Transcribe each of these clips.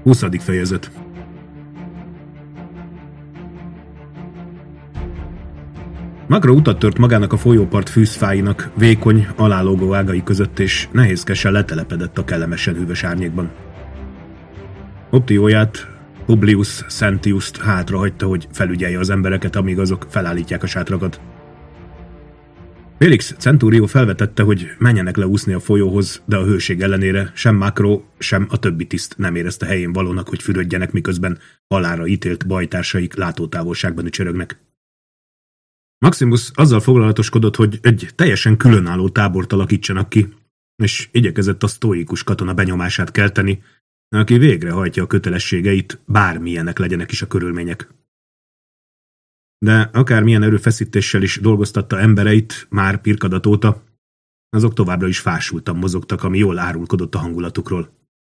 20. fejezet. Makro utat tört magának a folyópart fűzfáinak, vékony, alálógó ágai között, és nehézkesen letelepedett a kellemesen hűvös árnyékban. Optióját, Publius Sentiust hátrahagyta, hogy felügyelje az embereket, amíg azok felállítják a sátrakat. Felix Centurio felvetette, hogy menjenek le úszni a folyóhoz, de a hőség ellenére sem Makro, sem a többi tiszt nem érezte helyén valónak, hogy fürödjenek, miközben halálra ítélt bajtársaik látótávolságban ücsörögnek. Maximus azzal foglalatoskodott, hogy egy teljesen különálló tábort alakítsanak ki, és igyekezett a sztóikus katona benyomását kelteni, aki végrehajtja a kötelességeit, bármilyenek legyenek is a körülmények. De akármilyen erőfeszítéssel is dolgoztatta embereit, már pirkadat óta, azok továbbra is fásultan mozogtak, ami jól árulkodott a hangulatukról.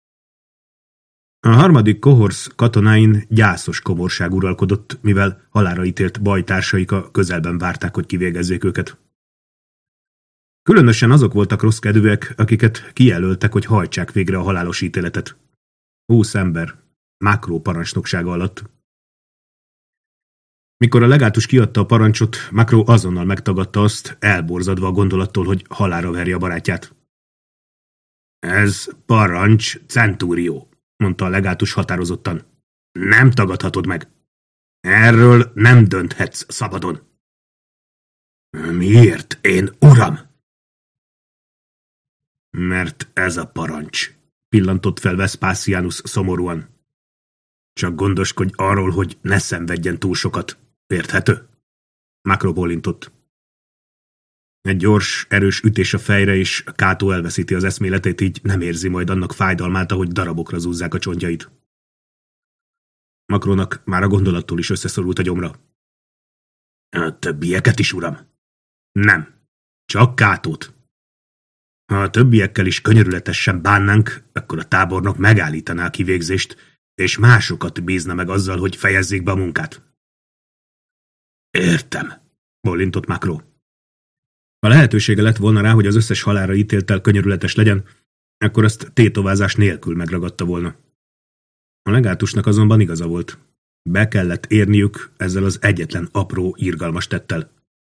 A harmadik kohorsz katonáin gyászos komorság uralkodott, mivel halálra ítélt bajtársaik a közelben várták, hogy kivégezzék őket. Különösen azok voltak rosszkedvűek, akiket kijelöltek, hogy hajtsák végre a halálos ítéletet. 20 ember, Makro parancsnoksága alatt. Mikor a legátus kiadta a parancsot, Makro azonnal megtagadta azt, elborzadva a gondolattól, hogy halálra verje a barátját. Ez parancs, Centurio, mondta a legátus határozottan. Nem tagadhatod meg. Erről nem dönthetsz szabadon. Miért, én uram? Mert ez a parancs, pillantott fel Vespasianus szomorúan. Csak gondoskodj arról, hogy ne szenvedjen túl sokat. Érthető? Makro bólintott. Egy gyors, erős ütés a fejre, és Cato elveszíti az eszméletét, így nem érzi majd annak fájdalmát, ahogy darabokra zúzzák a csontjait. Makronak már a gondolattól is összeszorult a gyomra. A többieket is, uram? Nem. Csak Catót. Ha a többiekkel is könyörületesen bánnánk, akkor a tábornok megállítaná a kivégzést, és másokat bízna meg azzal, hogy fejezzék be a munkát. Értem, bólintott Makro. Ha lehetősége lett volna rá, hogy az összes halálra ítélttel könyörületes legyen, akkor azt tétovázás nélkül megragadta volna. A legátusnak azonban igaza volt. Be kellett érniük ezzel az egyetlen apró, irgalmas tettel.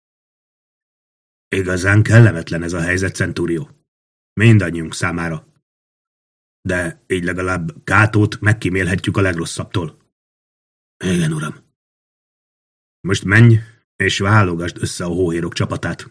Igazán kellemetlen ez a helyzet, Centurio. Mindannyiunk számára. De így legalább Catót megkímélhetjük a legrosszabbtól. Igen, uram. Most menj, és válogasd össze a hóhérok csapatát.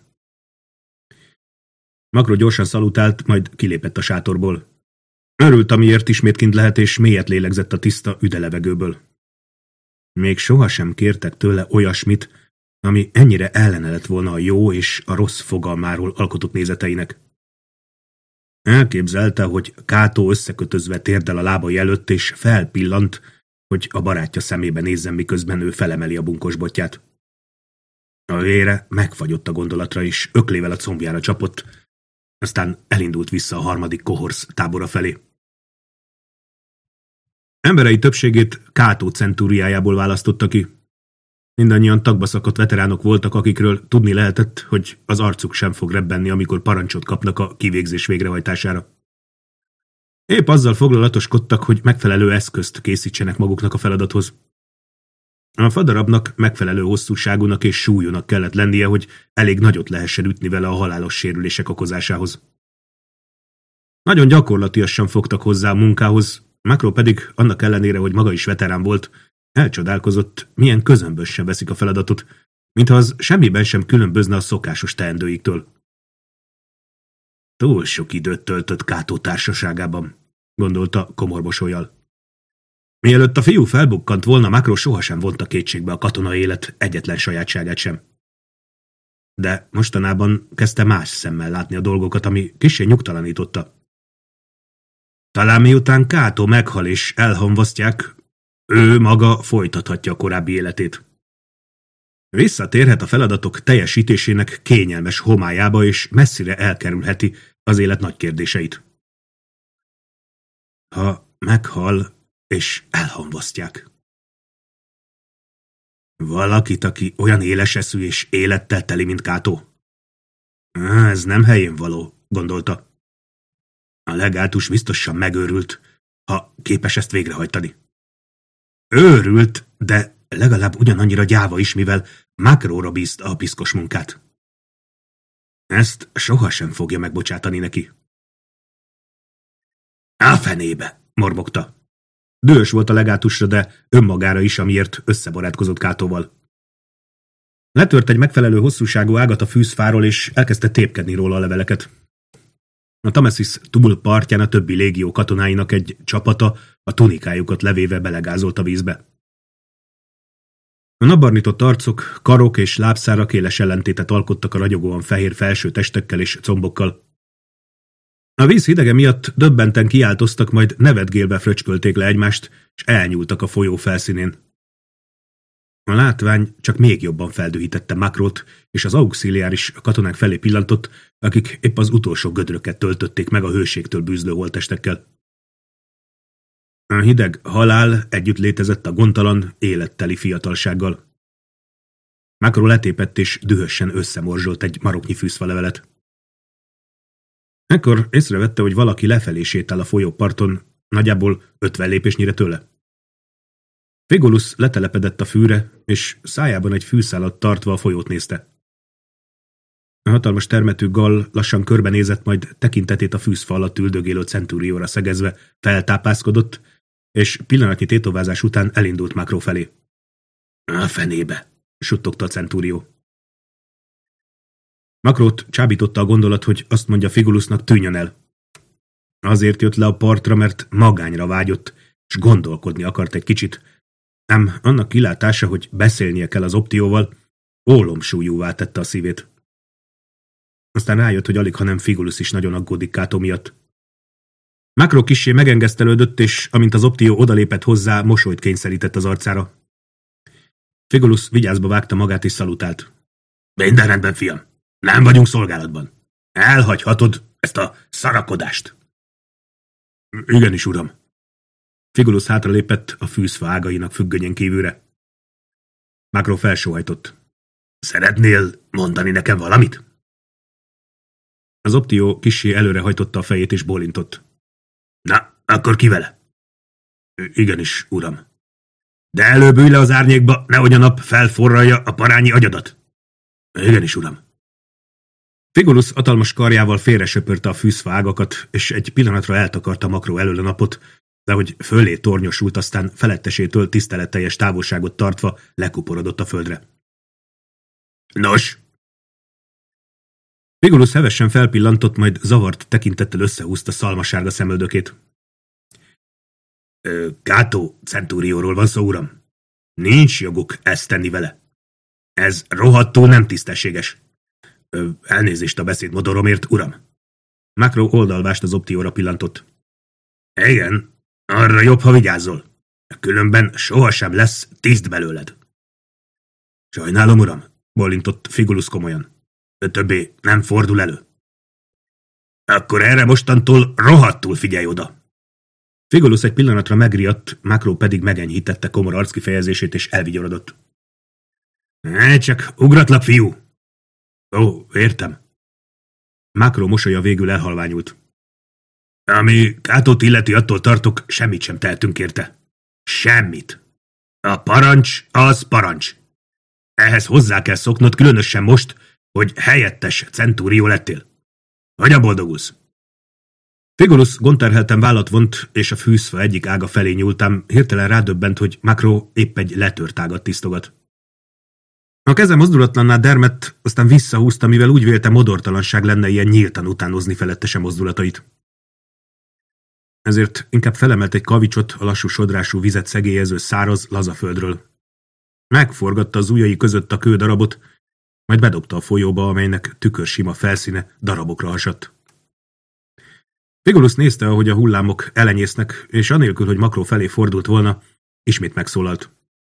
Makro gyorsan szalutált, majd kilépett a sátorból. Örült, amiért ismét kint lehet, és mélyet lélegzett a tiszta, üde levegőből. Még sohasem kértek tőle olyasmit, ami ennyire ellene lett volna a jó és a rossz fogalmáról alkotott nézeteinek. Elképzelte, hogy Cato összekötözve térdel a lábai előtt, és felpillant, hogy a barátja szemébe nézzen, miközben ő felemeli a bunkos botját. A vére megfagyott a gondolatra, és öklével a combjára csapott, aztán elindult vissza a harmadik kohorsz tábora felé. Emberei többségét Cato centúriájából választotta ki. Mindannyian tagba szakadt veteránok voltak, akikről tudni lehetett, hogy az arcuk sem fog rebbenni, amikor parancsot kapnak a kivégzés végrehajtására. Épp azzal foglalatoskodtak, hogy megfelelő eszközt készítsenek maguknak a feladathoz. A fadarabnak megfelelő hosszúságúnak és súlyúnak kellett lennie, hogy elég nagyot lehessen ütni vele a halálos sérülések okozásához. Nagyon gyakorlatiasan fogtak hozzá a munkához, Makro pedig, annak ellenére, hogy maga is veterán volt, elcsodálkozott, milyen közömbösen veszik a feladatot, mintha az semmiben sem különbözne a szokásos teendőiktől. Túl sok időt töltött Cato társaságában, gondolta komor mosollyal. Mielőtt a fiú felbukkant volna, Makro sohasem vonta kétségbe a katonai élet egyetlen sajátságát sem. De mostanában kezdte más szemmel látni a dolgokat, ami kissé nyugtalanította. Talán miután Cato meghal és elhamvasztják, ő maga folytathatja a korábbi életét. Visszatérhet a feladatok teljesítésének kényelmes homályába, és messzire elkerülheti az élet nagy kérdéseit. Ha meghal és elhamvasztják. Valakit, aki olyan éles eszű és élettel teli, mint Cato. Ez nem helyén való, gondolta. A legátus biztosan megőrült, ha képes ezt végrehajtani. Őrült, de legalább ugyanannyira gyáva is, mivel Macróra bízta a piszkos munkát. Ezt sohasem fogja megbocsátani neki. A fenébe, mormogta. Dühös volt a legátusra, de önmagára is, amiért összebarátkozott Catóval. Letört egy megfelelő hosszúságú ágat a fűzfáról, és elkezdte tépkedni róla a leveleket. A Tamesis túl partján a többi légió katonáinak egy csapata a tunikájukat levéve belegázolt a vízbe. A napbarnított arcok, karok és lábszárak éles ellentétet alkottak a ragyogóan fehér felső testekkel és combokkal. A víz hidege miatt döbbenten kiáltoztak, majd nevetgélve fröcskölték le egymást, és elnyúltak a folyó felszínén. A látvány csak még jobban feldühítette Macrót, és az auxiliáris katonák felé pillantott, akik épp az utolsó gödröket töltötték meg a hőségtől bűzlő holttestekkel. A hideg halál együtt létezett a gondtalan, életteli fiatalsággal. Macró letépett és dühösen összemorzsolt egy maroknyi fűzfalevelet. Ekkor észrevette, hogy valaki lefelé sétál a folyóparton, nagyjából 50 lépésnyire tőle. Figulus letelepedett a fűre, és szájában egy fűszálat tartva a folyót nézte. A hatalmas termetű gall lassan körbenézett, majd tekintetét a fűzfa alatt üldögélő centúrióra szegezve feltápászkodott, és pillanatnyi tétovázás után elindult Macró felé. A fenébe, suttogta a centúrió. Macrót csábította a gondolat, hogy azt mondja Figulusnak, tűnjön el. Azért jött le a partra, mert magányra vágyott, s gondolkodni akart egy kicsit, ám annak kilátása, hogy beszélnie kell az Optióval, ólomsúlyúvá tette a szívét. Aztán rájött, hogy alig, hanem Figulus is nagyon aggódik Cato miatt. Macró kissé megengesztelődött, és amint az Optió odalépett hozzá, mosolyt kényszerített az arcára. Figulus vigyázba vágta magát és szalutált. Minden rendben, fiam. Nem vagyunk szolgálatban. Elhagyhatod ezt a szarakodást. Igenis, uram. Figulus hátralépett a fűzfa ágainak függönyén kívülre. Macró felsóhajtott. Szeretnél mondani nekem valamit? Az Optió kissé előrehajtotta a fejét és bólintott. Na, akkor ki vele? Igenis, uram. De előbb ülj le az árnyékba, nehogy a nap felforralja a parányi agyadat. Igenis, uram. Figulus hatalmas karjával félresöpörte a fűzfa ágakat, és egy pillanatra eltakarta Macró elől a napot, de hogy fölé tornyosult, aztán felettesétől tiszteletteljes távolságot tartva lekuporodott a földre. Nos? Figulus hevesen felpillantott, majd zavart tekintettel összehúzta szalmasárga szemöldökét. Cato centúrióról van szó, uram. Nincs joguk ezt tenni vele. Ez rohadtul nem tisztességes. Elnézést a beszédmodoromért, uram. Macró oldalvást az Optióra pillantott. Igen, arra jobb, ha vigyázzol. Különben sohasem lesz tiszt belőled. Sajnálom, uram, bólintott Figulus komolyan. Többé nem fordul elő. Akkor erre mostantól rohadtul figyelj oda. Figulus egy pillanatra megriadt, Macró pedig megenyhítette komor arckifejezését és elvigyorodott. Csak ugratlak, fiú! Ó, értem. Macró mosolya végül elhalványult. Ami Catót illeti, attól tartok, semmit sem tehetünk érte. Semmit. A parancs az parancs. Ehhez hozzá kell szoknod, különösen most, hogy helyettes centúrió lettél. Hogyan boldogulsz? Figulus gondterhelten vállat vont, és a fűzfa egyik ága felé nyúltám, hirtelen rádöbbent, hogy Macró épp egy letört ágat tisztogat. A keze mozdulatlanná dermedt, aztán visszahúzta, mivel úgy vélte, modortalanság lenne ilyen nyíltan utánozni felettese mozdulatait. Ezért inkább felemelt egy kavicsot a lassú sodrású vizet szegélyező száraz, laza földről. Megforgatta az ujjai között a kődarabot, majd bedobta a folyóba, amelynek tükörsima felszíne darabokra hasadt. Figulus nézte, ahogy a hullámok elenyésznek, és anélkül, hogy Macró felé fordult volna, ismét megszólalt.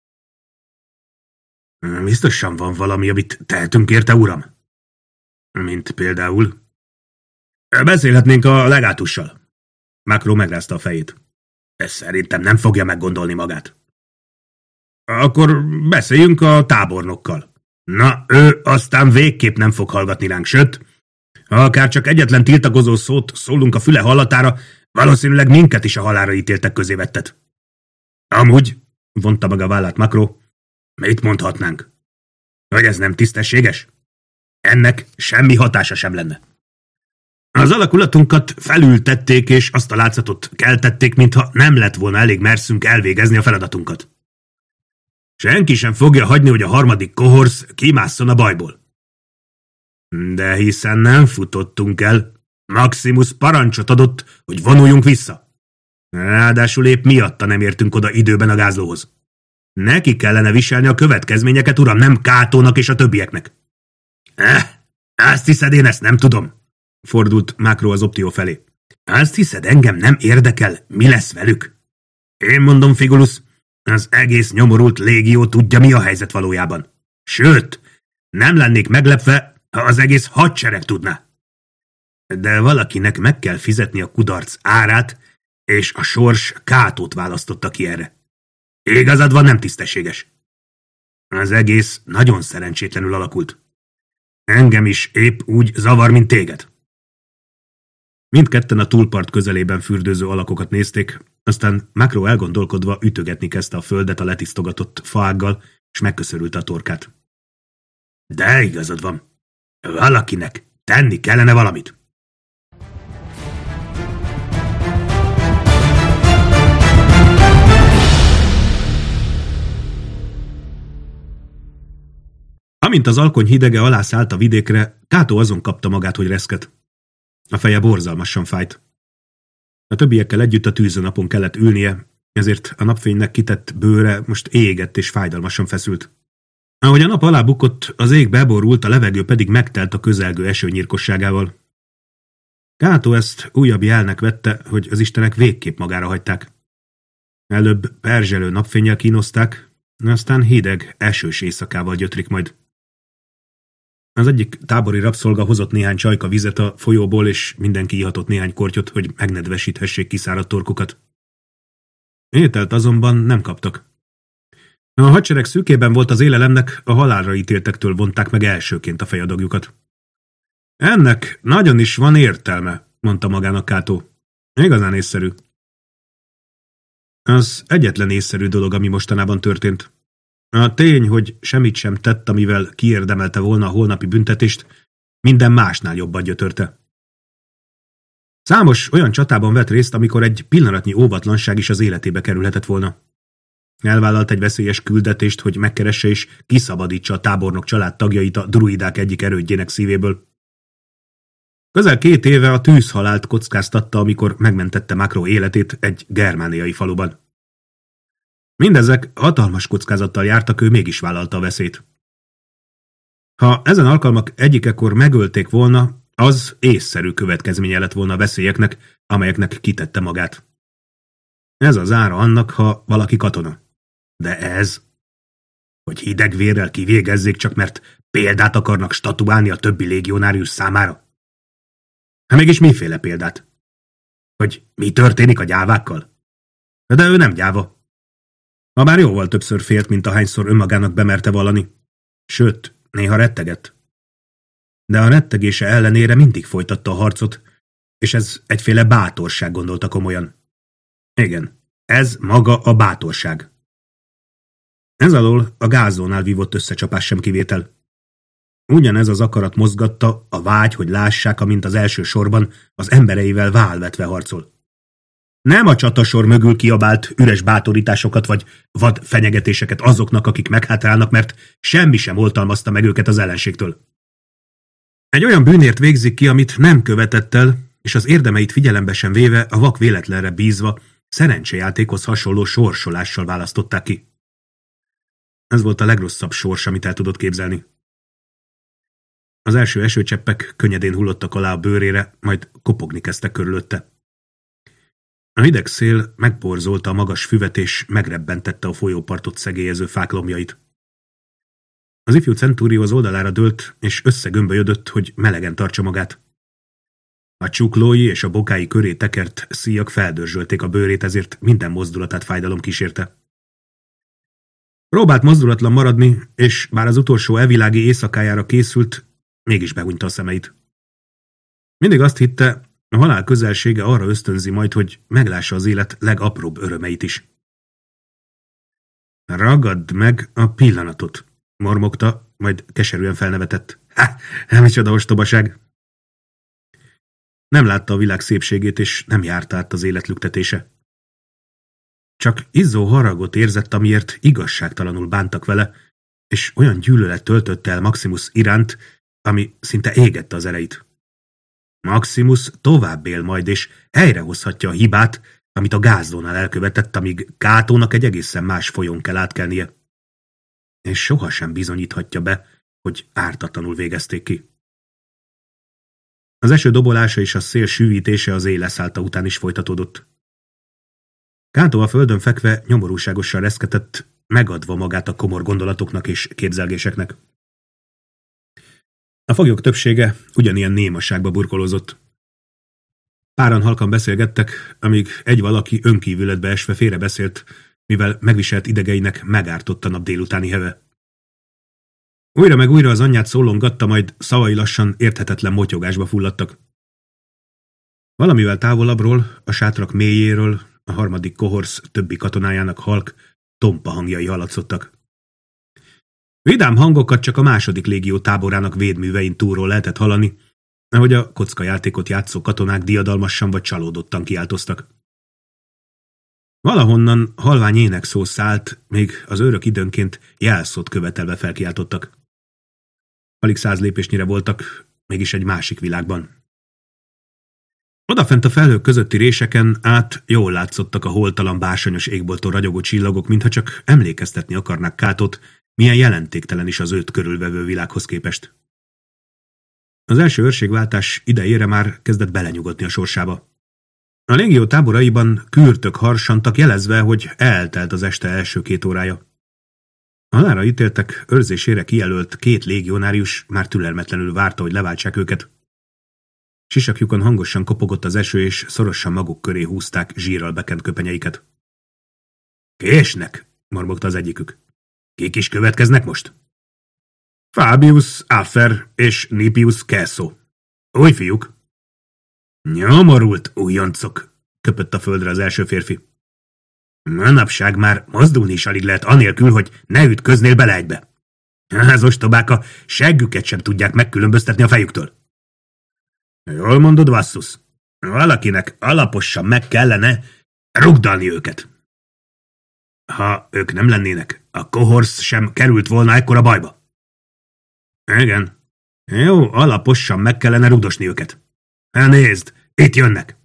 Biztosan van valami, amit tehetünk érte, uram? Mint például? Beszélhetnénk a legátussal. Macró megrázta a fejét. Ez szerintem nem fogja meggondolni magát. Akkor beszéljünk a tábornokkal. Na, ő aztán végképp nem fog hallgatni ránk, sőt, ha akár csak egyetlen tiltakozó szót szólunk a füle hallatára, Valószínűleg minket is a halálra ítéltek közé vetted. Amúgy, vonta meg a vállát Makro, mit mondhatnánk? Hogy ez nem tisztességes? Ennek semmi hatása sem lenne. Az alakulatunkat felültették, és azt a látszatot keltették, mintha nem lett volna elég merszünk elvégezni a feladatunkat. Senki sem fogja hagyni, hogy a harmadik kohorsz kimásszon a bajból. De hiszen nem futottunk el, Maximus parancsot adott, hogy vonuljunk vissza. Ráadásul épp miatta nem értünk oda időben a gázlóhoz. Neki kellene viselni a következményeket, uram, nem Kátónak és a többieknek. Azt hiszed, én ezt nem tudom? Fordult Makro az Optio felé. Azt hiszed, engem nem érdekel, mi lesz velük? Én mondom, Figulus, az egész nyomorult légió tudja, mi a helyzet valójában. Sőt, nem lennék meglepve, ha az egész hadsereg tudná. De valakinek meg kell fizetni a kudarc árát, és a sors Kátót választotta ki erre. Igazad van, nem tisztességes. Az egész nagyon szerencsétlenül alakult. Engem is épp úgy zavar, mint téged. Mindketten a túlpart közelében fürdőző alakokat nézték, aztán Makro elgondolkodva ütögetni kezdte a földet a letisztogatott faággal, és megköszörülte a torkát. De igazad van. Valakinek tenni kellene valamit. Amint az alkony hidege alászállt a vidékre, Kátó azon kapta magát, hogy reszket. A feje borzalmasan fájt. A többiekkel együtt a tűzőnapon kellett ülnie, ezért a napfénynek kitett bőre most égett és fájdalmasan feszült. Ahogy a nap alá bukott, az ég beborult, a levegő pedig megtelt a közelgő eső nyírkosságával. Kátó ezt újabb jelnek vette, hogy az istenek végképp magára hagyták. Előbb perzselő napfénnyel kínozták, aztán hideg, esős éjszakával gyötrik majd. Az egyik tábori rabszolga hozott néhány csajka vizet a folyóból, és mindenki ihatott néhány kortyot, hogy megnedvesíthessék kiszáradt torkukat. Ételt azonban nem kaptak. A hadsereg szűkében volt az élelemnek, a halálra ítéltektől vonták meg elsőként a fejadagjukat. Ennek nagyon is van értelme, mondta magának Kátó. Igazán észszerű. Az egyetlen észszerű dolog, ami mostanában történt. A tény, hogy semmit sem tett, amivel kiérdemelte volna a holnapi büntetést, minden másnál jobban gyötörte. Számos olyan csatában vett részt, amikor egy pillanatnyi óvatlanság is az életébe kerülhetett volna. Elvállalt egy veszélyes küldetést, hogy megkeresse és kiszabadítsa a tábornok családtagjait a druidák egyik erődjének szívéből. Közel 2 éve a tűzhalált kockáztatta, amikor megmentette Makro életét egy germániai faluban. Mindezek hatalmas kockázattal jártak, ő mégis vállalta a veszélyt. Ha ezen alkalmak egyikekor megölték volna, az észszerű következménye lett volna a veszélyeknek, amelyeknek kitette magát. Ez az ára annak, ha valaki katona. De ez, hogy hideg vérrel kivégezzék csak mert példát akarnak statuálni a többi légionárius számára. Hát mégis miféle példát? Hogy mi történik a gyávákkal? De ő nem gyáva. Habár jóval többször félt, mint ahányszor önmagának bemerte vallani. Sőt, néha rettegett. De a rettegése ellenére mindig folytatta a harcot, és ez egyféle bátorság, gondolta komolyan. Igen, ez maga a bátorság. Ez alól a gázónál vívott összecsapás sem kivétel. Ugyanez az akarat mozgatta, a vágy, hogy lássák, amint az első sorban az embereivel válvetve harcol. Nem a csatasor mögül kiabált üres bátorításokat vagy vad fenyegetéseket azoknak, akik meghátrálnak, mert semmi sem oltalmazta meg őket az ellenségtől. Egy olyan bűnért végzik ki, amit nem követett el, és az érdemeit figyelembe sem véve, a vak véletlenre bízva, szerencsejátékhoz hasonló sorsolással választották ki. Ez volt a legrosszabb sors, amit el tudott képzelni. Az első esőcseppek könnyedén hullottak alá a bőrére, majd kopogni kezdtek körülötte. A hideg szél megborzolta a magas füvet és megrebbentette a folyópartot szegélyező fák lombjait. Az ifjú centúrió az oldalára dőlt, és összegömbölyödött, hogy melegen tartsa magát. A csuklói és a bokái köré tekert szíjak feldörzsölték a bőrét, ezért minden mozdulatát fájdalom kísérte. Próbált mozdulatlan maradni, és bár az utolsó elvilági éjszakájára készült, mégis behunyta a szemeit. Mindig azt hitte, A halál közelsége arra ösztönzi majd, hogy meglássa az élet legapróbb örömeit is. Ragadd meg a pillanatot, mormogta, majd keserűen felnevetett. Micsoda ostobaság! Nem látta a világ szépségét, és nem járt át az élet lüktetése. Csak izzó haragot érzett, amiért igazságtalanul bántak vele, és olyan gyűlölet töltötte el Maximus iránt, ami szinte égette az ereit. Maximus tovább él majd, és helyrehozhatja a hibát, amit a Gázdónál elkövetett, amíg Kátónak egy egészen más folyón kell átkelnie. És sohasem bizonyíthatja be, hogy ártatlanul végezték ki. Az eső dobolása és a szél sűvítése az éj leszállta után is folytatódott. Kátó a földön fekve nyomorúságosan reszketett, megadva magát a komor gondolatoknak és képzelgéseknek. A foglyok többsége ugyanilyen némaságba burkolózott. Páran halkan beszélgettek, amíg egy valaki önkívületbe esve félrebeszélt, mivel megviselt idegeinek megártott a nap délutáni heve. Újra meg újra az anyját szólongatta, majd szavai lassan érthetetlen motyogásba fulladtak. Valamivel távolabbról, a sátrak mélyéről, a harmadik kohorsz többi katonájának halk, tompa hangjai hallatszottak. Vidám hangokat csak a második légió táborának védművein túlról lehetett hallani, ahogy a kockajátékot játszó katonák diadalmasan vagy csalódottan kiáltoztak. Valahonnan halvány énekszó szállt, még az őrök időnként jelszót követelve felkiáltottak. Alig 100 lépésnyire voltak, mégis egy másik világban. Odafent a felhők közötti réseken át jól látszottak a holtalan bársonyos égbolttól ragyogó csillagok, mintha csak emlékeztetni akarnák Kátot, milyen jelentéktelen is az őt körülvevő világhoz képest. Az első őrségváltás idejére már kezdett belenyugodni a sorsába. A légió táboraiban kürtök harsantak, jelezve, hogy eltelt az este első 2 órája. A halálra ítéltek őrzésére kijelölt 2 légionárius már türelmetlenül várta, hogy leváltsák őket. Sisakjukon hangosan kopogott az eső, és szorosan maguk köré húzták zsírral bekent köpenyeiket. Késnek, mormogta az egyikük. Kik is következnek most? Fabius Afer és Nipius Kelso. Új fiúk. Nyomorult újoncok, köpött a földre az első férfi. Manapság már mozdulni is alig lehet anélkül, hogy ne ütköznél bele egybe. Az ostobák a seggüket sem tudják megkülönböztetni a fejüktől. Jól mondod, Vassus. Valakinek alaposan meg kellene rugdalni őket. Ha ők nem lennének, a kohorsz sem került volna ekkora bajba. Igen. Jó, alaposan meg kellene rugdosni őket. Nézd, itt jönnek!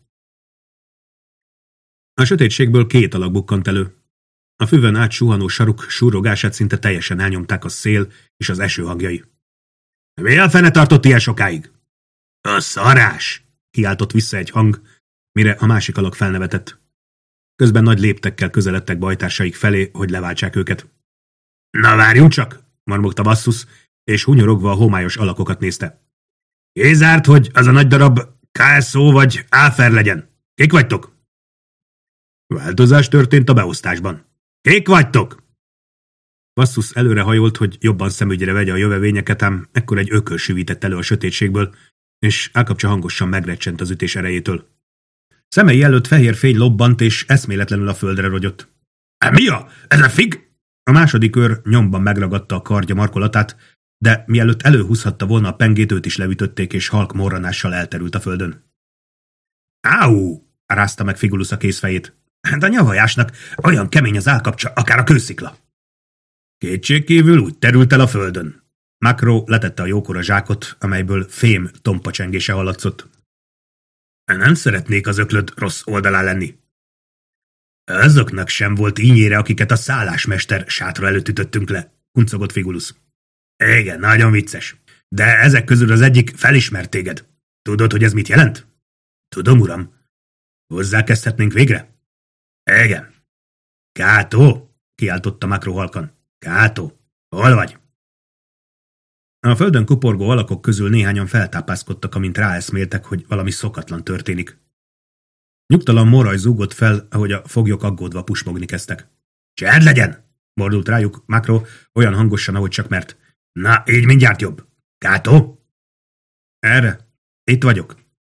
A sötétségből 2 alak bukkant elő. A füvön átsuhanó saruk súrogását szinte teljesen elnyomták a szél és az eső hangjai. Mi a fene tartott ilyen sokáig? A szarás! Kiáltott vissza egy hang, mire a másik alak felnevetett. Közben nagy léptekkel közeledtek bajtársaik felé, hogy leváltsák őket. Na várjunk csak! Marmogta Vassus, és hunyorogva a homályos alakokat nézte. Kizárt, hogy az a nagy darab Kelso vagy Afer legyen. Kik vagytok? Változás történt a beosztásban. Kik vagytok? Vassus előrehajolt, hogy jobban szemügyre vegye a jövevényeket, ám ekkor egy ököl süvített elő a sötétségből, és Ákapcsa hangosan megrecsent az ütés erejétől. Szemei előtt fehér fény lobbant, és eszméletlenül a földre rogyott. Mi a? Ez a fig? A második őr nyomban megragadta a kardja markolatát, de mielőtt előhúzhatta volna a pengét, őt is leütötték, és halk morranással elterült a földön. Áú! Rázta meg Figulus a kézfejét. De a nyavajásnak olyan kemény az állkapcsa, akár a kőszikla. Kétségkívül úgy terült el a földön. Makro letette a jókora zsákot, amelyből fém tompa csengése hallatszott. Nem szeretnék az öklöd rossz oldalán lenni. Azoknak sem volt ínyére, akiket a szállásmester sátra előtt ütöttünk le, kuncogott Figulus. Igen, nagyon vicces. De ezek közül az egyik felismert téged. Tudod, hogy ez mit jelent? Tudom, uram. Hozzákezdhetnénk végre? Igen. Kátó? Kiáltotta Makro halkan. Kátó, hol vagy? A földön kuporgó alakok közül néhányan feltápászkodtak, amint ráeszméltek, hogy valami szokatlan történik. Nyugtalan moraj zúgott fel, ahogy a foglyok aggódva pusmogni kezdtek. Csend legyen! Mordult rájuk Makro olyan hangosan, ahogy csak mert. Na, így mindjárt jobb. Kátó? Erre? Itt vagyok.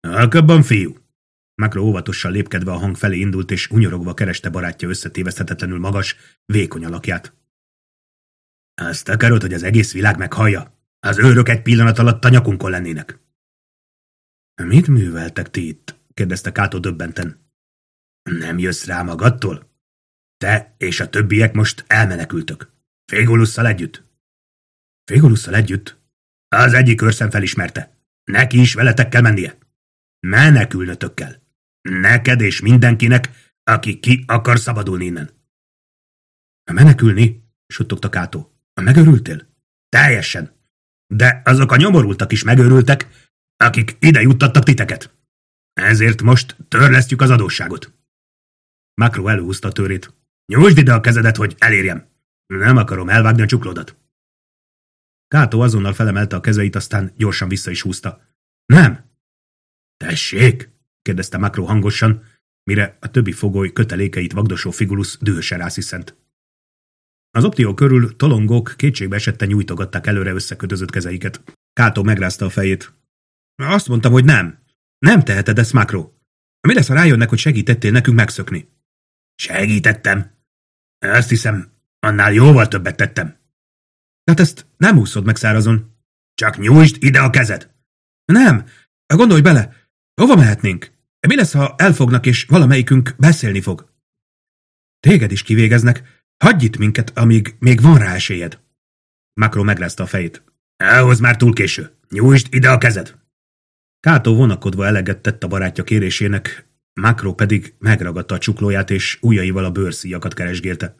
Halkabban, fiú! Makro óvatosan lépkedve a hang felé indult, és hunyorogva kereste barátja összetéveszthetetlenül magas, vékony alakját. Azt akarod, hogy az egész világ meghallja? Az őrök egy pillanat alatt a nyakunkon lennének. Mit műveltek ti itt? Kérdezte Kato döbbenten. Nem jössz rá magadtól? Te és a többiek most elmenekültök. Fégulusszal együtt. Fégulusszal együtt? Az egyik őrszem felismerte. Neki is veletek kell mennie. Menekülnötök kell. Neked és mindenkinek, aki ki akar szabadulni innen. Menekülni? Suttogta Kato. Megőrültél? Teljesen. De azok a nyomorultak is megőrültek, akik ide juttattak titeket. Ezért most törlesztjük az adósságot. Makro előhúzta a törét. Nyújtsd ide a kezedet, hogy elérjem. Nem akarom elvágni a csuklódat. Kato azonnal felemelte a kezeit, aztán gyorsan vissza is húzta. Nem. Tessék? Kérdezte Makro hangosan, mire a többi fogoly kötelékeit vagdosó Figulus dühösen rásziszent. Az optió körül tolongók kétségbe esetten nyújtogatták előre összekötözött kezeiket. Kato megrázta a fejét. Azt mondtam, hogy nem. Nem teheted ezt, Makro. Mi lesz, ha rájönnek, hogy segítettél nekünk megszökni? Segítettem. Azt hiszem, annál jóval többet tettem. Hát ezt nem úszod meg szárazon. Csak nyújtsd ide a kezed. Nem. Gondolj bele. Hova mehetnénk? Mi lesz, ha elfognak, és valamelyikünk beszélni fog? Téged is kivégeznek. Hagyj itt minket, amíg még van rá esélyed. Makro megrázta a fejét. Ahhoz már túl késő. Nyújtsd ide a kezed. Kato vonakodva eleget tett a barátja kérésének, Makro pedig megragadta a csuklóját, és ujjaival a bőrszíjakat keresgélte.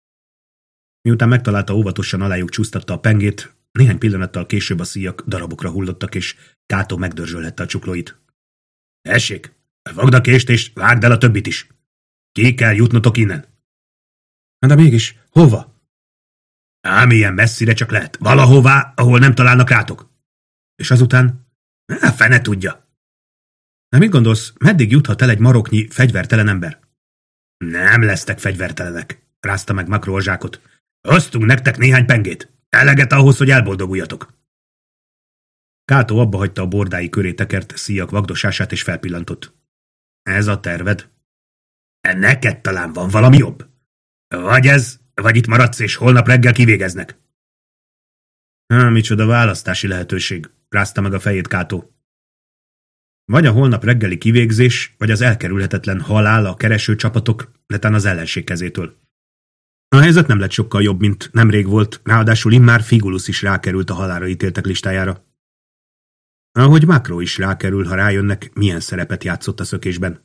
Miután megtalálta, óvatosan alájuk csúsztatta a pengét, néhány pillanattal később a szíjak darabokra hullottak, és Kato megdörzsölhette a csuklóit. Tessék, fogd a kést, és vágd el a többit is. Ki kell jutnotok innen. De mégis, hova? Amilyen messzire csak lehet. Valahová, ahol nem találnak rátok. És azután? Fene tudja. De mit gondolsz, meddig juthat el egy maroknyi fegyvertelen ember? Nem lesztek fegyvertelenek, rázta meg Makro a zsákot. Hoztunk nektek néhány pengét. Eleget ahhoz, hogy elboldoguljatok. Kato abbahagyta a bordái köré tekert szíjak vagdosását, és felpillantott. Ez a terved? Neked talán van valami jobb? Vagy ez, vagy itt maradsz, és holnap reggel kivégeznek. Micsoda választási lehetőség, rázta meg a fejét Kato. Vagy a holnap reggeli kivégzés, vagy az elkerülhetetlen halál a keresőcsapatok, netán az ellenség kezétől. A helyzet nem lett sokkal jobb, mint nemrég volt, ráadásul immár Figulus is rákerült a halálra ítéltek listájára. Ahogy Makro is rákerül, ha rájönnek, milyen szerepet játszott a szökésben.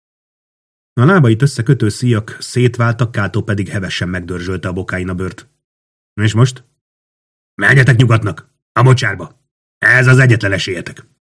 A lábait összekötő szíjak szétváltak, Kato pedig hevesen megdörzsölte a bokáin a bőrt. És most? Menjetek nyugatnak, a mocsárba! Ez az egyetlen esélyetek!